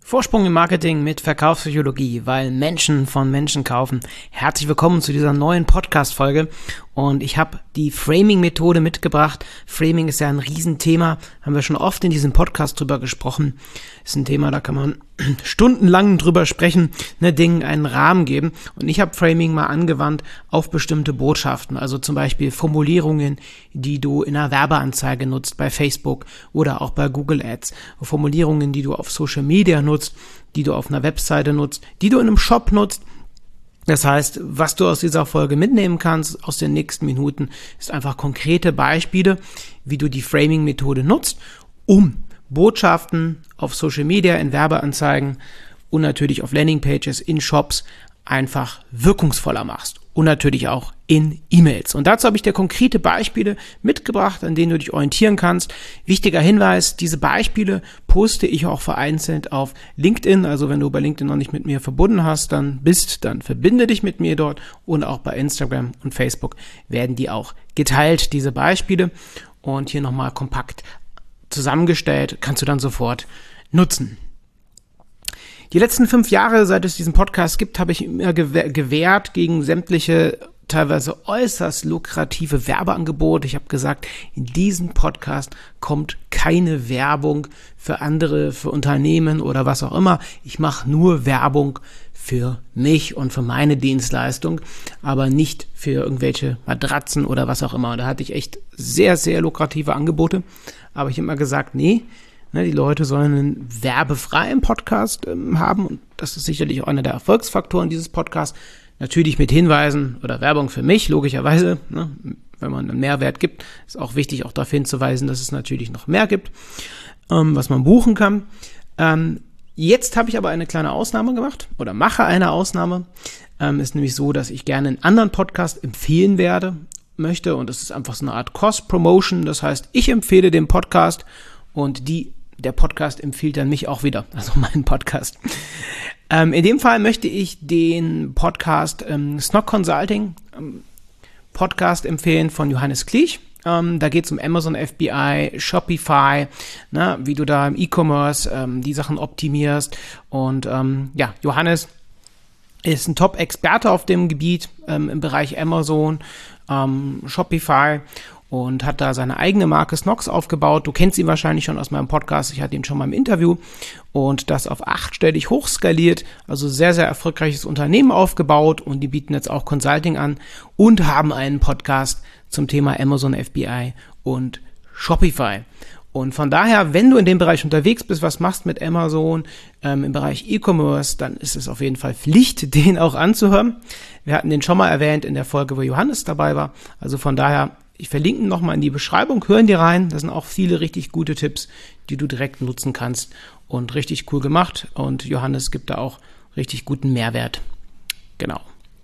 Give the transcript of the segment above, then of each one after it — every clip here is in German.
Vorsprung im Marketing mit Verkaufspsychologie, weil Menschen von Menschen kaufen. Herzlich willkommen zu dieser neuen Podcast-Folge und ich habe die Framing-Methode mitgebracht. Framing ist ja ein Riesenthema, haben wir schon oft in diesem Podcast drüber gesprochen. Ist ein Thema, da kann man stundenlang drüber sprechen, Dingen einen Rahmen geben. Und ich habe Framing mal angewandt auf bestimmte Botschaften, also zum Beispiel Formulierungen, die du in einer Werbeanzeige nutzt bei Facebook oder auch bei Google Ads, Formulierungen, die du auf Social Media nutzt, die du auf einer Webseite nutzt, die du in einem Shop nutzt. Das heißt, was du aus dieser Folge mitnehmen kannst, aus den nächsten Minuten, ist einfach konkrete Beispiele, wie du die Framing-Methode nutzt, um Botschaften auf Social Media, in Werbeanzeigen und natürlich auf Landingpages, in Shops einfach wirkungsvoller machst. Und natürlich auch in E-Mails. Und dazu habe ich dir konkrete Beispiele mitgebracht, an denen du dich orientieren kannst. Wichtiger Hinweis, diese Beispiele poste ich auch vereinzelt auf LinkedIn. Also wenn du bei LinkedIn noch nicht mit mir verbunden hast, dann verbinde dich mit mir dort. Und auch bei Instagram und Facebook werden die auch geteilt, diese Beispiele. Und hier nochmal kompakt zusammengestellt, kannst du dann sofort nutzen. Die letzten 5 Jahre, seit es diesen Podcast gibt, habe ich immer gewehrt gegen sämtliche, teilweise äußerst lukrative Werbeangebote. Ich habe gesagt, in diesem Podcast kommt keine Werbung für andere, für Unternehmen oder was auch immer. Ich mache nur Werbung für mich und für meine Dienstleistung, aber nicht für irgendwelche Matratzen oder was auch immer. Und da hatte ich echt sehr, sehr lukrative Angebote. Aber ich habe immer gesagt, nee, die Leute sollen einen werbefreien Podcast haben und das ist sicherlich auch einer der Erfolgsfaktoren dieses Podcasts. Natürlich mit Hinweisen oder Werbung für mich, logischerweise. Wenn man einen Mehrwert gibt, ist auch wichtig, auch darauf hinzuweisen, dass es natürlich noch mehr gibt, was man buchen kann. Jetzt habe ich aber eine kleine Ausnahme gemacht oder mache eine Ausnahme. Ist nämlich so, dass ich gerne einen anderen Podcast empfehlen möchte und das ist einfach so eine Art Cross-Promotion. Das heißt, ich empfehle den Podcast und der Podcast empfiehlt dann mich auch wieder, also meinen Podcast. In dem Fall möchte ich den Podcast Snog Consulting Podcast empfehlen von Johannes Klich. Da geht es um Amazon FBA, Shopify, wie du da im E-Commerce die Sachen optimierst. Und Johannes ist ein Top-Experte auf dem Gebiet im Bereich Amazon, Shopify und hat da seine eigene Marke Snox aufgebaut. Du kennst ihn wahrscheinlich schon aus meinem Podcast. Ich hatte ihn schon mal im Interview und das auf 8-stellig hochskaliert. Also sehr, sehr erfolgreiches Unternehmen aufgebaut und die bieten jetzt auch Consulting an und haben einen Podcast zum Thema Amazon FBA und Shopify. Und von daher, wenn du in dem Bereich unterwegs bist, was machst mit Amazon im Bereich E-Commerce, dann ist es auf jeden Fall Pflicht, den auch anzuhören. Wir hatten den schon mal erwähnt in der Folge, wo Johannes dabei war. Also von daher, ich verlinke ihn nochmal in die Beschreibung, hören dir rein. Da sind auch viele richtig gute Tipps, die du direkt nutzen kannst und richtig cool gemacht. Und Johannes gibt da auch richtig guten Mehrwert. Genau.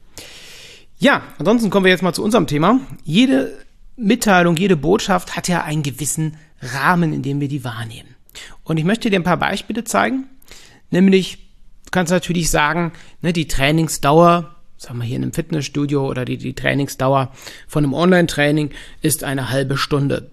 Ja, ansonsten kommen wir jetzt mal zu unserem Thema. Jede Mitteilung, jede Botschaft hat ja einen gewissen Rahmen, in dem wir die wahrnehmen. Und ich möchte dir ein paar Beispiele zeigen. Nämlich, du kannst natürlich sagen, die Trainingsdauer, sagen wir hier in einem Fitnessstudio oder die Trainingsdauer von einem Online-Training ist eine halbe Stunde.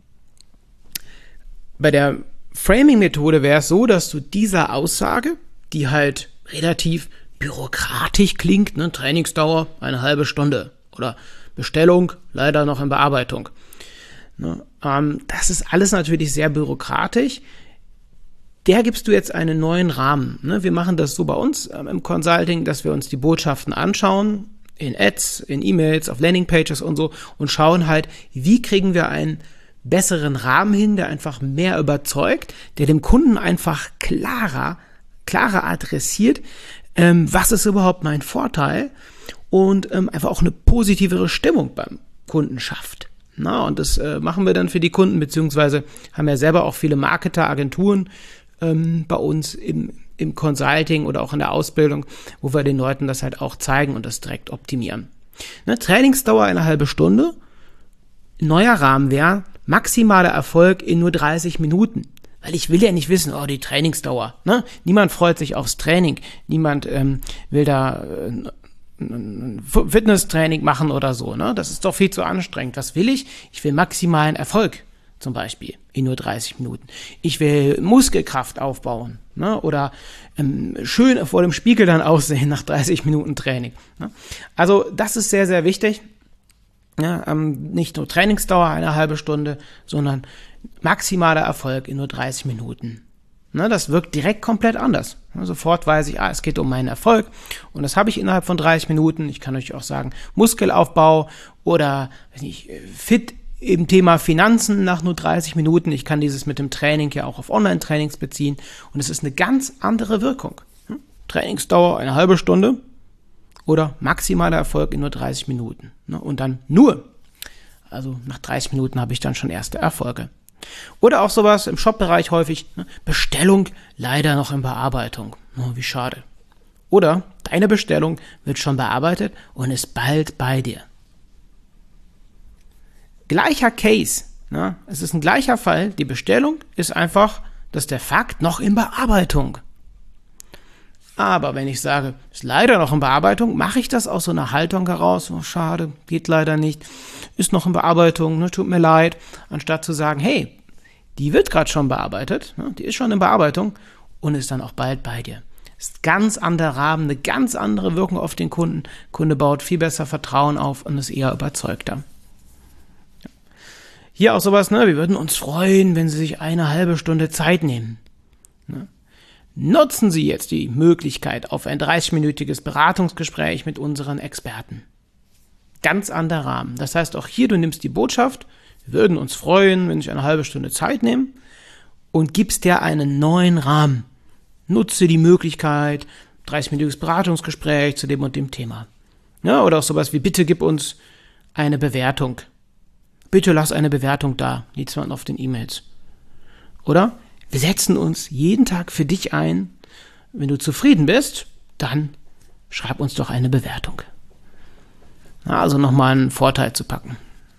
Bei der Framing-Methode wäre es so, dass du dieser Aussage, die halt relativ bürokratisch klingt, Trainingsdauer eine halbe Stunde oder Bestellung leider noch in Bearbeitung. Das ist alles natürlich sehr bürokratisch. Der gibst du jetzt einen neuen Rahmen. Wir machen das so bei uns im Consulting, dass wir uns die Botschaften anschauen, in Ads, in E-Mails, auf Landingpages und so und schauen halt, wie kriegen wir einen besseren Rahmen hin, der einfach mehr überzeugt, der dem Kunden einfach klarer adressiert, was ist überhaupt mein Vorteil und einfach auch eine positivere Stimmung beim Kunden schafft. Und das machen wir dann für die Kunden, beziehungsweise haben ja selber auch viele Marketer, Agenturen bei uns im Consulting oder auch in der Ausbildung, wo wir den Leuten das halt auch zeigen und das direkt optimieren. Trainingsdauer eine halbe Stunde, neuer Rahmen wäre maximaler Erfolg in nur 30 Minuten. Weil ich will ja nicht wissen, die Trainingsdauer. Niemand freut sich aufs Training, niemand will da ein Fitnesstraining machen oder so. Das ist doch viel zu anstrengend. Was will ich? Ich will maximalen Erfolg. Zum Beispiel in nur 30 Minuten. Ich will Muskelkraft aufbauen. ne? Oder schön vor dem Spiegel dann aussehen nach 30 Minuten Training. Ne? Also das ist sehr, sehr wichtig. Ja, nicht nur Trainingsdauer eine halbe Stunde, sondern maximaler Erfolg in nur 30 Minuten. Ne, das wirkt direkt komplett anders. Sofort weiß ich, es geht um meinen Erfolg und das habe ich innerhalb von 30 Minuten. Ich kann euch auch sagen, Muskelaufbau oder fit im Thema Finanzen nach nur 30 Minuten. Ich kann dieses mit dem Training ja auch auf Online-Trainings beziehen und es ist eine ganz andere Wirkung. Trainingsdauer eine halbe Stunde oder maximaler Erfolg in nur 30 Minuten. Und dann also nach 30 Minuten habe ich dann schon erste Erfolge. Oder auch sowas im Shop-Bereich häufig, Bestellung leider noch in Bearbeitung. Oh, wie schade. Oder deine Bestellung wird schon bearbeitet und ist bald bei dir. Gleicher Case. Es ist ein gleicher Fall. Die Bestellung ist einfach, dass der Fakt noch in Bearbeitung. Aber wenn ich sage, ist leider noch in Bearbeitung, mache ich das aus so einer Haltung heraus. Oh, schade, geht leider nicht. Ist noch in Bearbeitung, tut mir leid. Anstatt zu sagen, hey, die wird gerade schon bearbeitet, die ist schon in Bearbeitung und ist dann auch bald bei dir. Ist ganz anderer Rahmen, eine ganz andere Wirkung auf den Kunden. Kunde baut viel besser Vertrauen auf und ist eher überzeugter. Hier auch sowas, wir würden uns freuen, wenn Sie sich eine halbe Stunde Zeit nehmen. Nutzen Sie jetzt die Möglichkeit auf ein 30-minütiges Beratungsgespräch mit unseren Experten. Ganz anderer Rahmen. Das heißt, auch hier, du nimmst die Botschaft, wir würden uns freuen, wenn Sie sich eine halbe Stunde Zeit nehmen und gibst dir einen neuen Rahmen. Nutze die Möglichkeit, 30-minütiges Beratungsgespräch zu dem und dem Thema. Ja, oder auch sowas wie, bitte gib uns eine Bewertung. Bitte lass eine Bewertung da, liest man auf den E-Mails. Oder wir setzen uns jeden Tag für dich ein. Wenn du zufrieden bist, dann schreib uns doch eine Bewertung. Also nochmal einen Vorteil zu packen.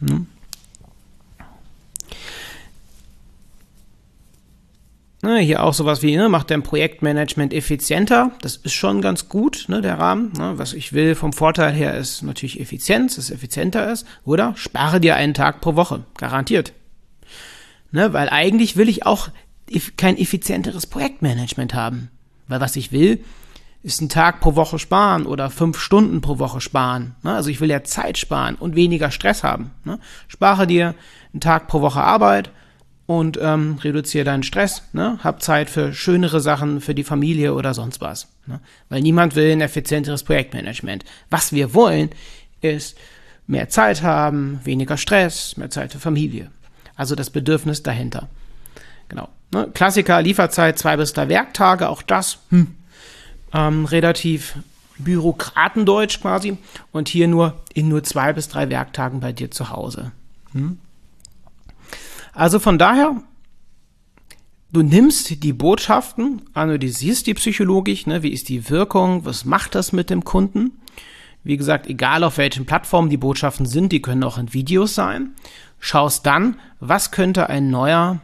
Hier auch sowas wie, macht dein Projektmanagement effizienter. Das ist schon ganz gut, der Rahmen. Was ich will vom Vorteil her ist natürlich Effizienz, dass es effizienter ist. Oder spare dir einen Tag pro Woche, garantiert. Weil eigentlich will ich auch kein effizienteres Projektmanagement haben. Weil was ich will, ist einen Tag pro Woche sparen oder 5 Stunden pro Woche sparen. Also ich will ja Zeit sparen und weniger Stress haben. Spare dir einen Tag pro Woche Arbeit und reduziere deinen Stress. Hab Zeit für schönere Sachen, für die Familie oder sonst was. Weil niemand will ein effizienteres Projektmanagement. Was wir wollen, ist mehr Zeit haben, weniger Stress, mehr Zeit für Familie. Also das Bedürfnis dahinter. Genau. Klassiker, Lieferzeit 2 bis 3 Werktage, auch das relativ Bürokratendeutsch quasi. Und hier nur 2 bis 3 Werktagen bei dir zu Hause. Also von daher, du nimmst die Botschaften, analysierst die psychologisch, wie ist die Wirkung, was macht das mit dem Kunden? Wie gesagt, egal auf welchen Plattformen die Botschaften sind, die können auch in Videos sein. Schaust dann, was könnte ein neuer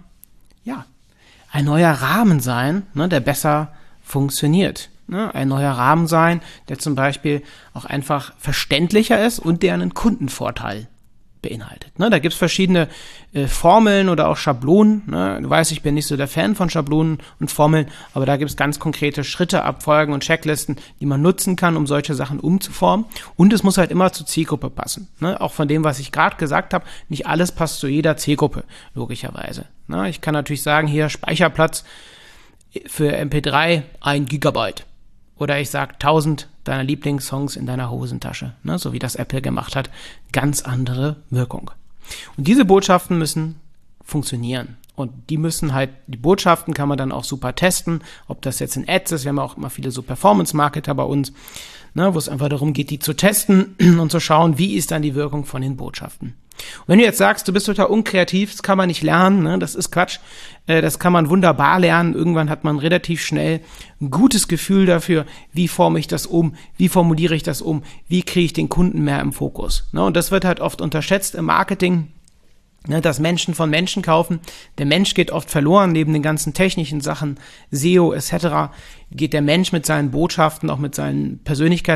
Rahmen sein, der besser funktioniert. Ein neuer Rahmen sein, der zum Beispiel auch einfach verständlicher ist und der einen Kundenvorteil beinhaltet. Da gibt es verschiedene Formeln oder auch Schablonen. Du weißt, ich bin nicht so der Fan von Schablonen und Formeln, aber da gibt es ganz konkrete Schritte, Abfolgen und Checklisten, die man nutzen kann, um solche Sachen umzuformen. Und es muss halt immer zur Zielgruppe passen. Auch von dem, was ich gerade gesagt habe, nicht alles passt zu jeder Zielgruppe, logischerweise. Ich kann natürlich sagen, hier Speicherplatz für MP3 1 Gigabyte. Oder ich sage 1000 deiner Lieblingssongs in deiner Hosentasche, so wie das Apple gemacht hat. Ganz andere Wirkung. Und diese Botschaften müssen funktionieren. Und die Botschaften kann man dann auch super testen, ob das jetzt in Ads ist. Wir haben auch immer viele so Performance-Marketer bei uns, wo es einfach darum geht, die zu testen und zu schauen, wie ist dann die Wirkung von den Botschaften. Und wenn du jetzt sagst, du bist total unkreativ, das kann man nicht lernen, das ist Quatsch, das kann man wunderbar lernen. Irgendwann hat man relativ schnell ein gutes Gefühl dafür, wie forme ich das um, wie formuliere ich das um, wie kriege ich den Kunden mehr im Fokus. Und das wird halt oft unterschätzt im Marketing, dass Menschen von Menschen kaufen. Der Mensch geht oft verloren, neben den ganzen technischen Sachen, SEO etc. geht der Mensch mit seinen Botschaften, auch mit seinen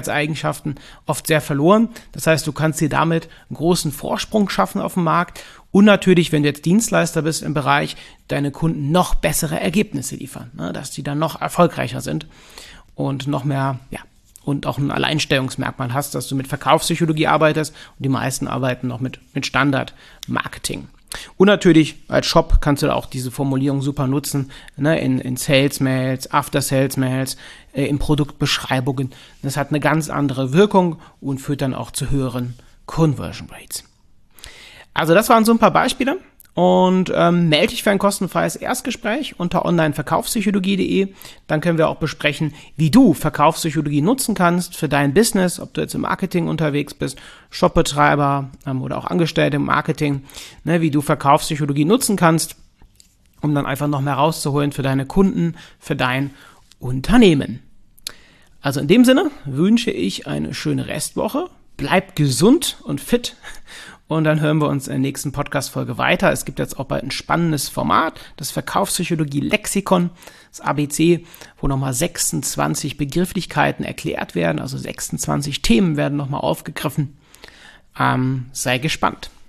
Persönlichkeitseigenschaften oft sehr verloren. Das heißt, du kannst dir damit einen großen Vorsprung schaffen auf dem Markt Und natürlich, wenn du jetzt Dienstleister bist im Bereich, deine Kunden noch bessere Ergebnisse liefern, ne? Dass die dann noch erfolgreicher sind und noch mehr, und auch ein Alleinstellungsmerkmal hast, dass du mit Verkaufspsychologie arbeitest und die meisten arbeiten noch mit Standard-Marketing. Und natürlich als Shop kannst du da auch diese Formulierung super nutzen, ne, in Sales-Mails, After-Sales-Mails, in Produktbeschreibungen. Das hat eine ganz andere Wirkung und führt dann auch zu höheren Conversion Rates. Also das waren so ein paar Beispiele. Und melde dich für ein kostenfreies Erstgespräch unter onlineverkaufspsychologie.de. Dann können wir auch besprechen, wie du Verkaufspsychologie nutzen kannst für dein Business, ob du jetzt im Marketing unterwegs bist, Shopbetreiber oder auch Angestellte im Marketing, ne, wie du Verkaufspsychologie nutzen kannst, um dann einfach noch mehr rauszuholen für deine Kunden, für dein Unternehmen. Also in dem Sinne wünsche ich eine schöne Restwoche. Bleib gesund und fit. Und dann hören wir uns in der nächsten Podcast-Folge weiter. Es gibt jetzt auch bald ein spannendes Format, das Verkaufspsychologie-Lexikon, das ABC, wo nochmal 26 Begrifflichkeiten erklärt werden, also 26 Themen werden nochmal aufgegriffen. Sei gespannt.